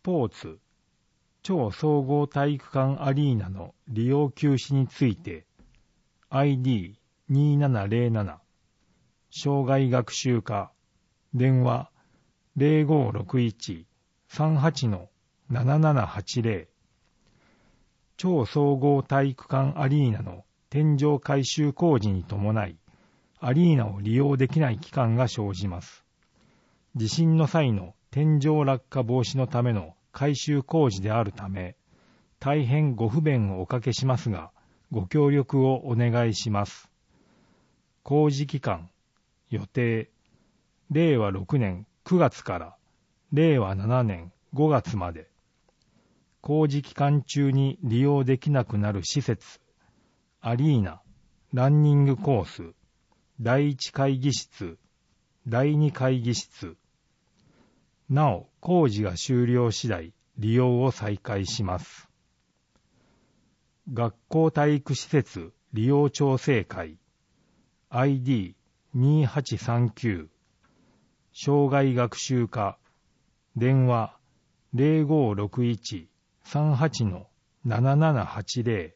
ポーツ超総合体育館アリーナの利用休止について ID2707 障害学習課電話 0561-38-7780 超総合体育館アリーナの天井改修工事に伴いアリーナを利用できない期間が生じます。地震の際の天井落下防止のための改修工事であるため、大変ご不便をおかけしますが、ご協力をお願いします。工事期間、予定、令和6年9月から令和7年5月まで、工事期間中に利用できなくなる施設、アリーナ、ランニングコース、第1会議室、第2会議室、なお、工事が終了次第、利用を再開します。学校体育施設利用調整会 ID2839 障害学習課電話 0561-38-7780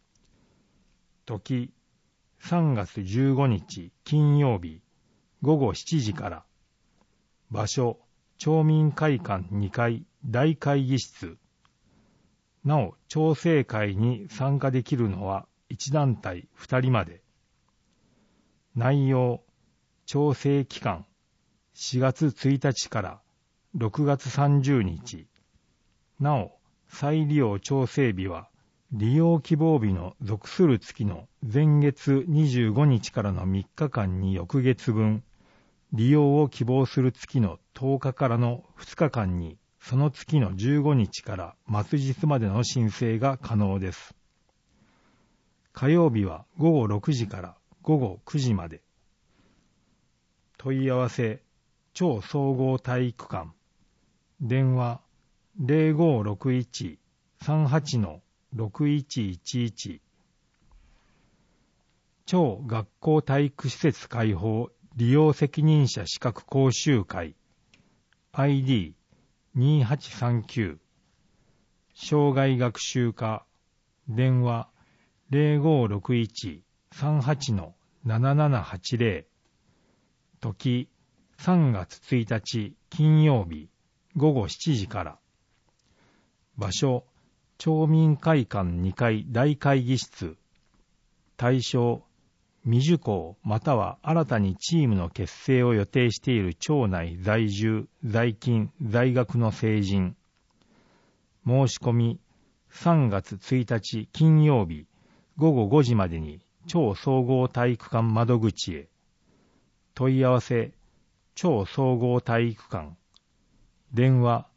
時3月15日金曜日午後7時から場所町民会館2階大会議室。なお、調整会に参加できるのは1団体2人まで。内容、調整期間、4月1日から6月30日。なお、再利用調整日は、利用希望日の属する月の前月25日からの3日間に翌月分、利用を希望する月の10日からの2日間に、その月の15日から末日までの申請が可能です。火曜日は午後6時から午後9時まで。問い合わせ、超総合体育館。電話、0561-38-6111。超学校体育施設開放利用責任者資格講習会 ID2839 障害学習課電話 0561-38-7780 時3月1日金曜日午後7時から場所町民会館2階大会議室対象未受講または新たにチームの結成を予定している町内在住、在勤、在学の成人。申し込み3月1日金曜日午後5時までに町総合体育館窓口へ。問い合わせ町総合体育館。電話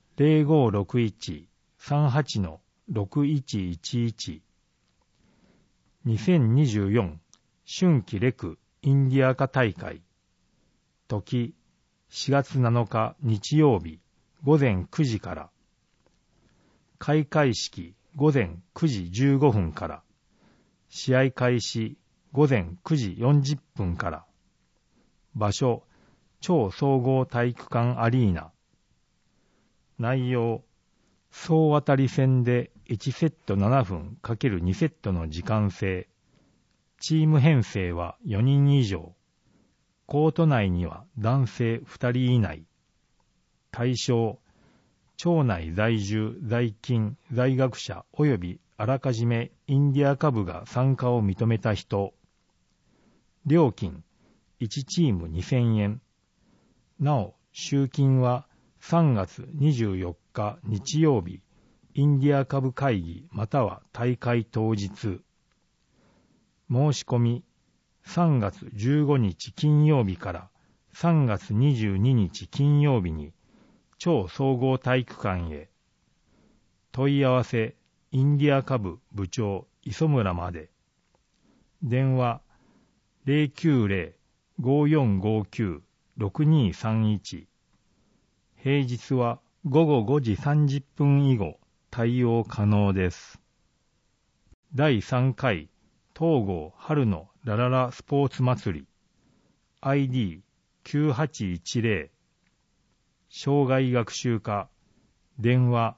0561-38-6111 2024春季レクインディアカ大会時4月7日日曜日午前9時から開会式午前9時15分から試合開始午前9時40分から場所超総合体育館アリーナ内容総当たり戦で1セット7分×2セットの時間制チーム編成は4人以上。コート内には男性2人以内。対象、町内在住、在勤、在学者及びあらかじめインディアカ部が参加を認めた人。料金、1チーム2000円。なお、集金は3月24日日曜日、インディアカ部会議または大会当日。申し込み3月15日金曜日から3月22日金曜日に超総合体育館へ。問い合わせインディアカ部部長磯村まで。電話 090-5459-6231 平日は午後5時30分以後対応可能です。第3回東郷春のラララスポーツ祭り ID9810 障害学習課電話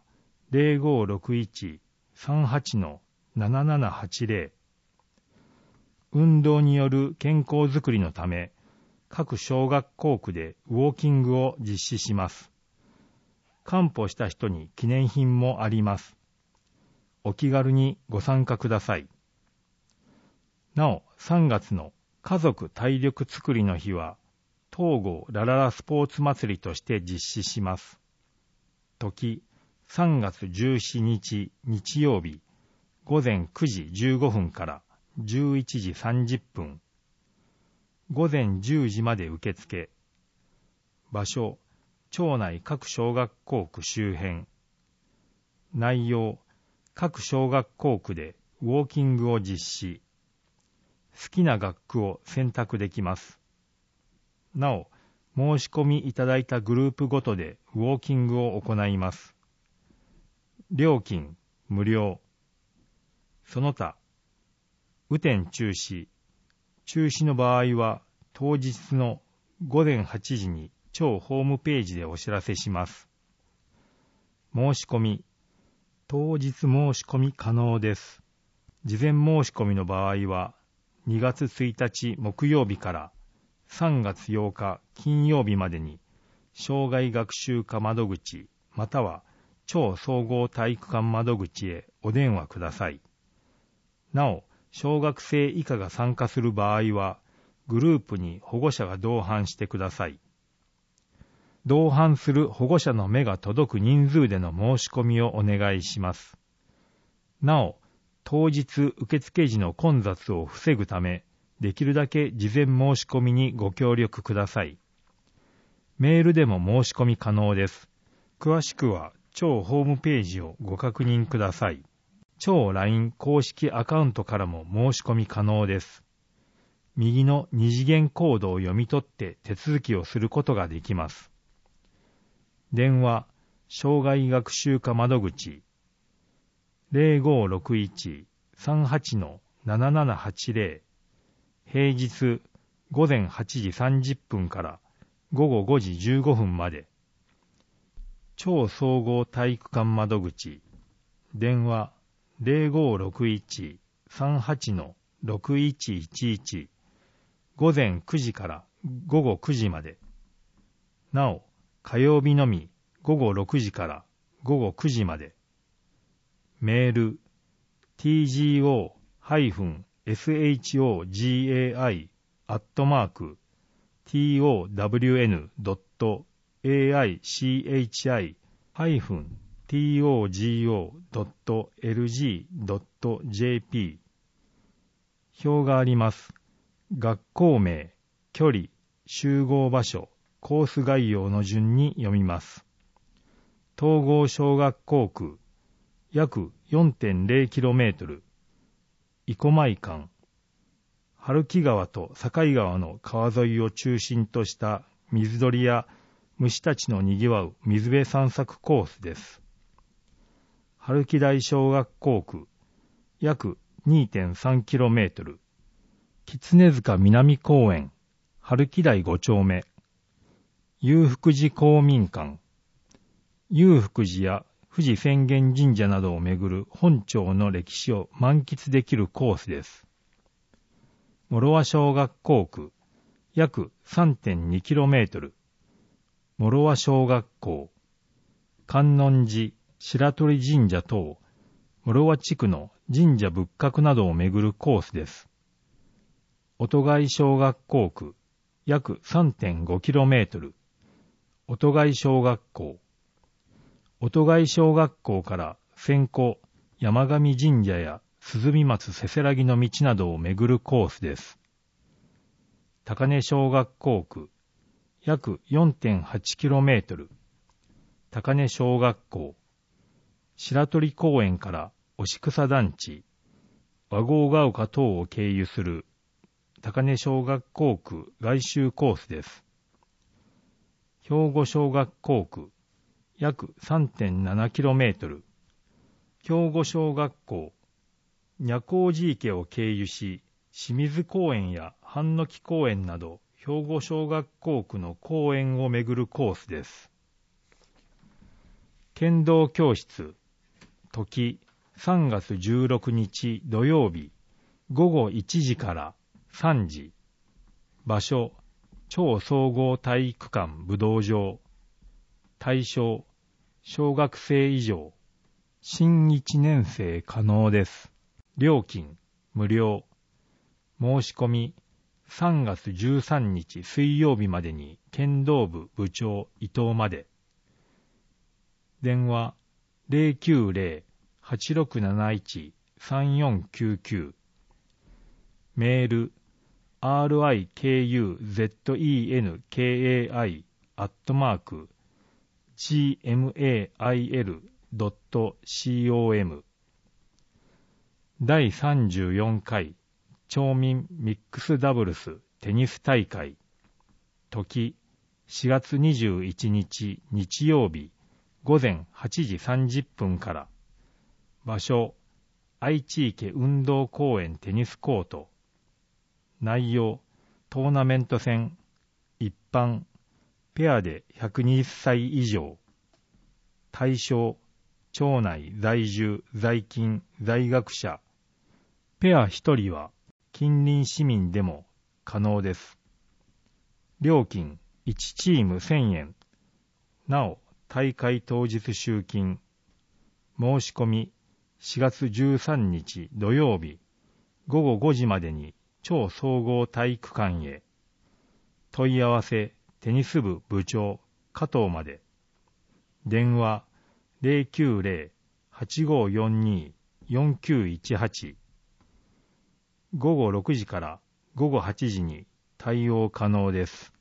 0561-38-7780。運動による健康づくりのため、各小学校区でウォーキングを実施します。完歩した人に記念品もあります。お気軽にご参加ください。なお、3月の家族体力づくりの日は、東郷ラララスポーツ祭りとして実施します。時、3月17日日曜日、午前9時15分から11時30分。午前10時まで受付。場所、町内各小学校区周辺。内容、各小学校区でウォーキングを実施。好きな学区を選択できます。なお、申し込みいただいたグループごとでウォーキングを行います。料金、無料。その他、雨天中止。中止の場合は、当日の午前8時に町ホームページでお知らせします。申し込み。当日申し込み可能です。事前申し込みの場合は、2月1日木曜日から3月8日金曜日までに、障害学習課窓口または町総合体育館窓口へお電話ください。なお、小学生以下が参加する場合は、グループに保護者が同伴してください。同伴する保護者の目が届く人数での申し込みをお願いします。なお、当日受付時の混雑を防ぐため、できるだけ事前申し込みにご協力ください。メールでも申し込み可能です。詳しくは町ホームページをご確認ください。町 LINE 公式アカウントからも申し込み可能です。右の二次元コードを読み取って手続きをすることができます。電話、障害学習課窓口 0561-38-7780。平日午前8時30分から午後5時15分まで。町総合体育館窓口。電話 0561-38-6111。午前9時から午後9時まで。なお、火曜日のみ午後6時から午後9時まで。メール tgoh-town.togo.lg.jp。 表があります。学校名、距離、集合場所、コース概要の順に読みます。東郷小学校区、約 4.0km、生駒間、春木川と境川の川沿いを中心とした水鳥や虫たちのにぎわう水辺散策コースです。春木台小学校区、約 2.3km、狐塚南公園、春木台5丁目、祐福寺公民館、祐福寺や富士浅間神社などを巡る本町の歴史を満喫できるコースです。諸和小学校区、約 3.2km、諸和小学校、観音寺、白鳥神社等、諸和地区の神社仏閣などを巡るコースです。音貝小学校区、約 3.5km、音貝小学校、音貝小学校から千古、山上神社や鈴見松せせらぎの道などを巡るコースです。高根小学校区、約 4.8km、高根小学校、白鳥公園から押草団地、和合ヶ丘等を経由する高根小学校区外周コースです。兵庫小学校区、約 3.7km、兵庫小学校、若王寺池を経由し、清水公園や半の木公園など、兵庫小学校区の公園を巡るコースです。 剣道教室、時3月16日土曜日午後1時から3時。場所、超総合体育館武道場。対象、小学生以上。新1年生可能です。料金、無料。申し込み、3月13日水曜日までに剣道部部長伊藤まで。電話 090-8671-3499。メール rikuzenkai@gmail.com。 第34回町民ミックスダブルステニス大会。時4月21日日曜日午前8時30分から。場所、愛知池運動公園テニスコート。内容、トーナメント戦、一般、ペアで120歳以上。対象、町内在住、在勤、在学者。ペア1人は近隣市民でも可能です。料金、1チーム1000円。なお、大会当日集金。申し込み、4月13日土曜日午後5時までに超総合体育館へ。問い合わせテニス部部長加藤まで。電話 090-8542-4918。午後6時から午後8時に対応可能です。